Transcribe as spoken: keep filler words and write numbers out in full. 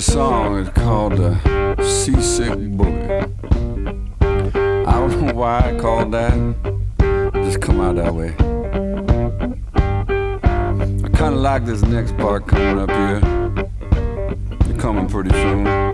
song is called the Seasick Boogie. I don't know why I called that. It just come out that way. I kinda like this next part coming up here. They're coming pretty soon.